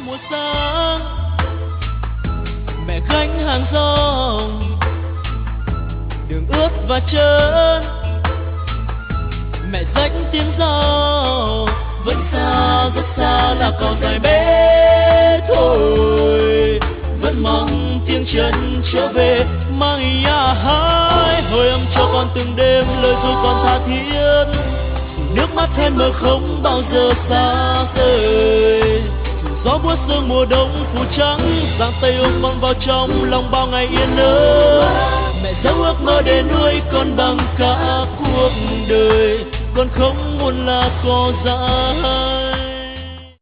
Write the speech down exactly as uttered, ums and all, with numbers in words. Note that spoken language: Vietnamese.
mùa sáng. Mẹ gánh hàng rong đường ướt và trơn, mẹ rãnh tiếng rau vẫn xa rất xa là cỏ dài bé thôi, vẫn mong tiếng chân trở về mang nhà hái hồi âm cho con từng đêm lời ru còn tha thiết, nước mắt hay mơ không bao giờ xa rời. Gió buốt sương mùa đông phủ trắng, giang tay ôm con vào trong lòng bao ngày yên ơi. Mẹ giấu ước mơ để nuôi con bằng cả cuộc đời, con không muốn là cỏ dại.